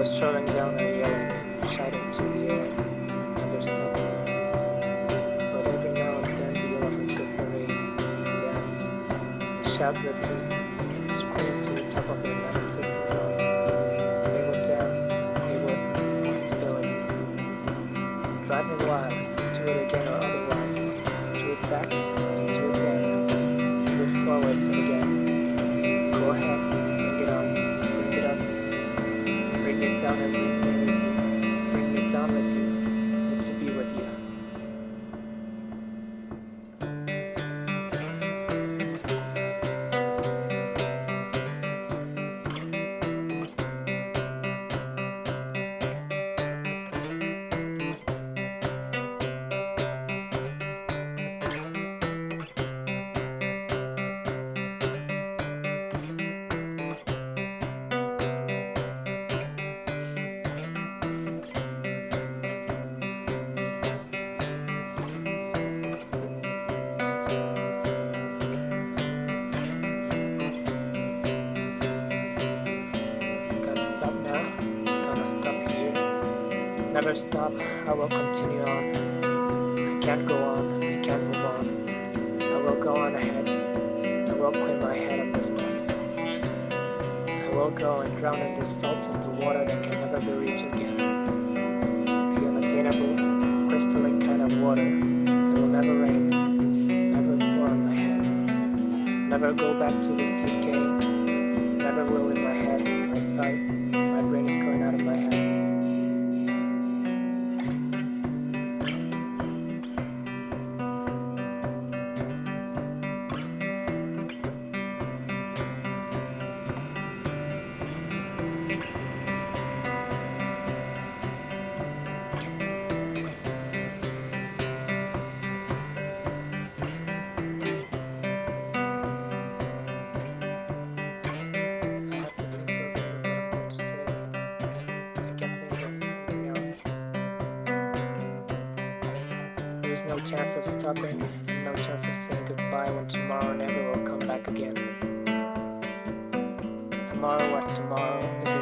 was shouting down and yelling, shouting to the air, never stopping. But every now and then the elephants would parade, dance, and shout with me, and scream to the top of their non-existent lungs. They would dance, they would, stability, driving wild, do it again or otherwise, do it back and do it then, do it forwards and again. Go ahead, bring it on, bring it up, bring it down and bring me with you, bring me down with you, need to be with you. Gotta stop now, gonna stop here. Never stop, I will continue on. I can't go on, I can't move on. I will go on ahead, I will clean my head of this mess. I will go and drown in this salt in the water that can never be reached again. The unattainable, crystalline kind of water that will never rain, never pour on my head. Never go back to the seed game, never will in my head, my sight, my brain is going out of my head. I have to think for a bit of what I'm going to say. I can't think of anything else. There is no chance of stopping and no chance of saying goodbye when tomorrow never will come back again. Tomorrow was tomorrow, it